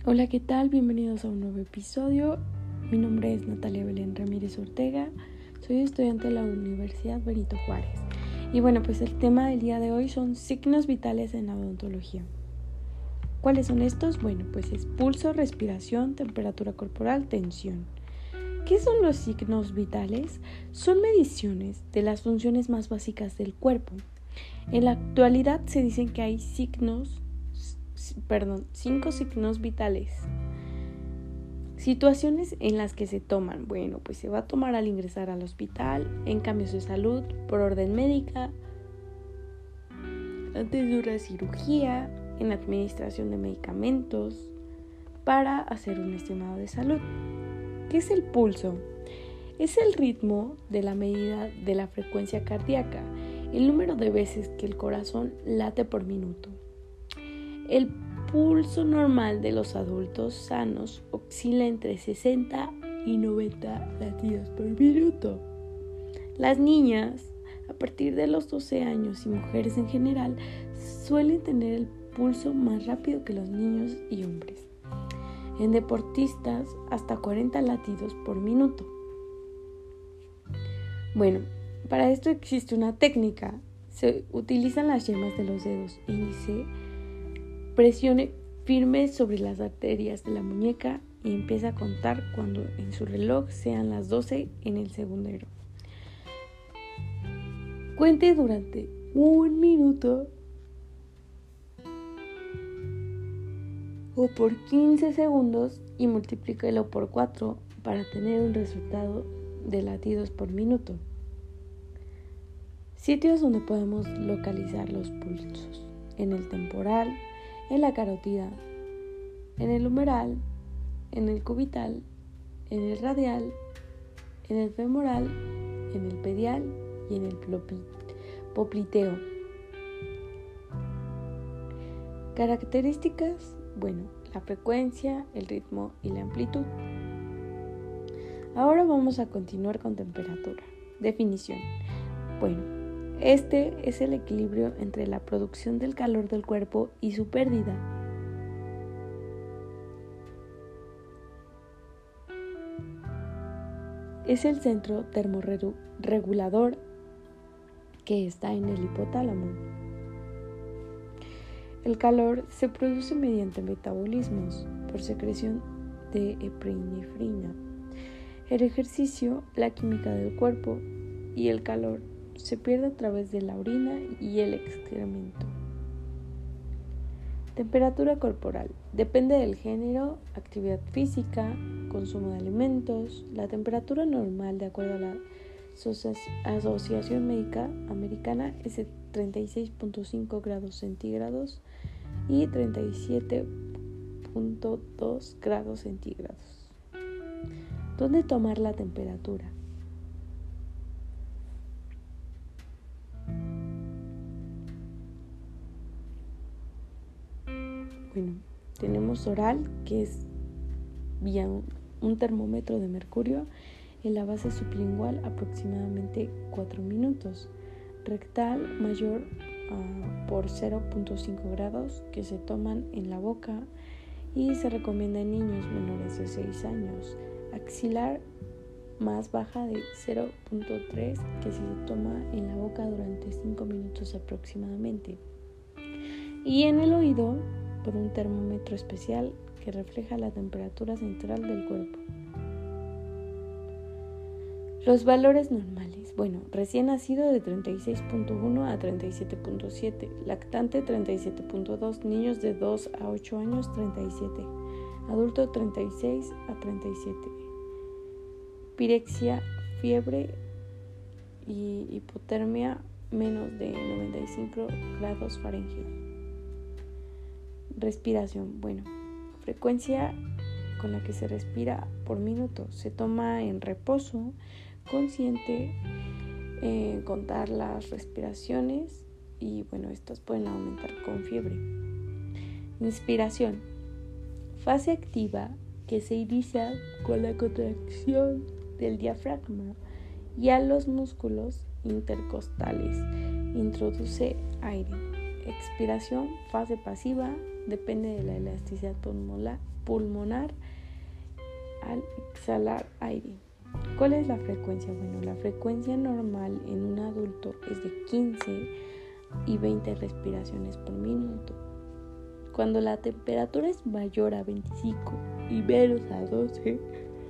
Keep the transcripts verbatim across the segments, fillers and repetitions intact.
Hola, ¿qué tal? Bienvenidos a un nuevo episodio. Mi nombre es Natalia Belén Ramírez Ortega. Soy estudiante de la Universidad Benito Juárez. Y bueno, pues el tema del día de hoy son signos vitales en la odontología. ¿Cuáles son estos? Bueno, pues es pulso, respiración, temperatura corporal, tensión. ¿Qué son los signos vitales? Son mediciones de las funciones más básicas del cuerpo. En la actualidad se dicen que hay signos Perdón, cinco signos vitales. Situaciones en las que se toman. Bueno, pues se va a tomar al ingresar al hospital, en cambios de salud, por orden médica, antes de una cirugía, en la administración de medicamentos, para hacer un estimado de salud. ¿Qué es el pulso? Es el ritmo de la medida de la frecuencia cardíaca, el número de veces que el corazón late por minuto. El pulso normal de los adultos sanos oscila entre sesenta y noventa latidos por minuto. Las niñas, a partir de los doce años y mujeres en general, suelen tener el pulso más rápido que los niños y hombres. En deportistas, hasta cuarenta latidos por minuto. Bueno, para esto existe una técnica. Se utilizan las yemas de los dedos índice. Presione firme sobre las arterias de la muñeca y empieza a contar cuando en su reloj sean las doce en el segundero. Cuente durante un minuto o por quince segundos y multiplíquelo por cuatro para tener un resultado de latidos por minuto. Sitios donde podemos localizar los pulsos: en el temporal, en la carótida, en el humeral, en el cubital, en el radial, en el femoral, en el pedial y en el popliteo. Características, bueno, la frecuencia, el ritmo y la amplitud. Ahora vamos a continuar con temperatura. Definición. Bueno, este es el equilibrio entre la producción del calor del cuerpo y su pérdida. Es el centro termorregulador que está en el hipotálamo. El calor se produce mediante metabolismos por secreción de epinefrina. El ejercicio, la química del cuerpo y el calor se pierde a través de la orina y el excremento. Temperatura corporal. Depende del género, actividad física, consumo de alimentos. La temperatura normal, de acuerdo a la Asociación Médica Americana, es de treinta y seis punto cinco grados centígrados y treinta y siete punto dos grados centígrados. ¿Dónde tomar la temperatura? Bueno, tenemos oral, que es vía un termómetro de mercurio en la base sublingual, aproximadamente cuatro minutos. Rectal, mayor uh, por cero punto cinco grados, que se toman en la boca y se recomienda en niños menores de seis años. Axilar, más baja de cero punto tres, que se toma en la boca durante cinco minutos aproximadamente. Y en el oído, por un termómetro especial que refleja la temperatura central del cuerpo. Los valores normales. Bueno, recién nacido de treinta y seis punto uno a treinta y siete punto siete, lactante treinta y siete punto dos, niños de dos a ocho años treinta y siete, adulto treinta y seis a treinta y siete. Pirexia, fiebre y hipotermia menos de noventa y cinco grados Fahrenheit. Respiración. Bueno, frecuencia con la que se respira por minuto. Se toma en reposo consciente, eh, contar las respiraciones y bueno, estas pueden aumentar con fiebre. Inspiración. Fase activa que se inicia con la contracción del diafragma y a los músculos intercostales. Introduce aire. expiración, fase pasiva, depende de la elasticidad pulmonar al exhalar aire. ¿Cuál es la frecuencia? Bueno, la frecuencia normal en un adulto es de quince y veinte respiraciones por minuto. Cuando la temperatura es mayor a veinticinco y menos a doce,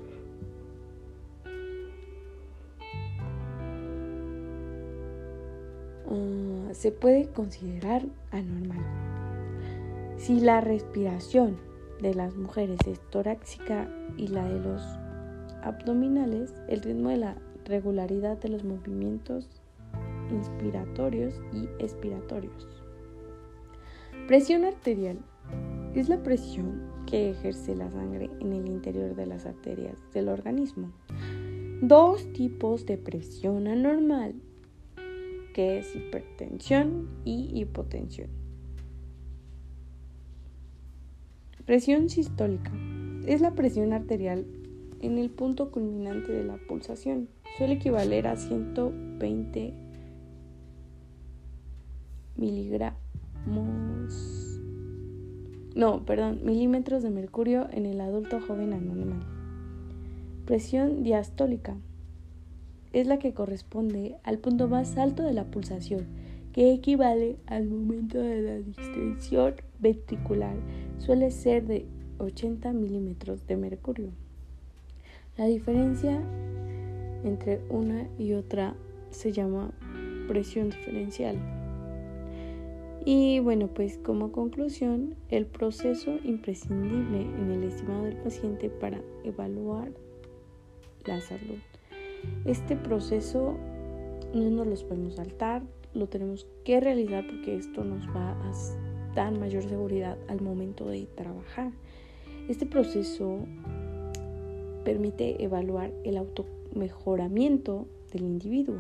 uh, se puede considerar anormal. Si la respiración de las mujeres es torácica y la de los abdominales, el ritmo de la regularidad de los movimientos inspiratorios y expiratorios. Presión arterial es la presión que ejerce la sangre en el interior de las arterias del organismo. Dos tipos de presión anormal, que es hipertensión y hipotensión. Presión sistólica es la presión arterial en el punto culminante de la pulsación. Suele equivaler a ciento veinte miligramos, no, perdón, milímetros de mercurio en el adulto joven anormal. Presión diastólica es la que corresponde al punto más alto de la pulsación, que equivale al momento de la distensión ventricular. Suele ser de ochenta milímetros de mercurio. La diferencia entre una y otra se llama presión diferencial. Y bueno, pues como conclusión, el proceso imprescindible en el estimado del paciente para evaluar la salud. Este proceso no nos lo podemos saltar, lo tenemos que realizar porque esto nos va a dar mayor seguridad al momento de trabajar. Este proceso permite evaluar el automejoramiento del individuo.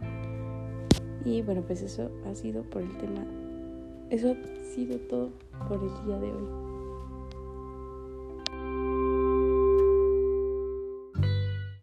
Y bueno, pues eso ha sido por el tema, eso ha sido todo por el día de hoy.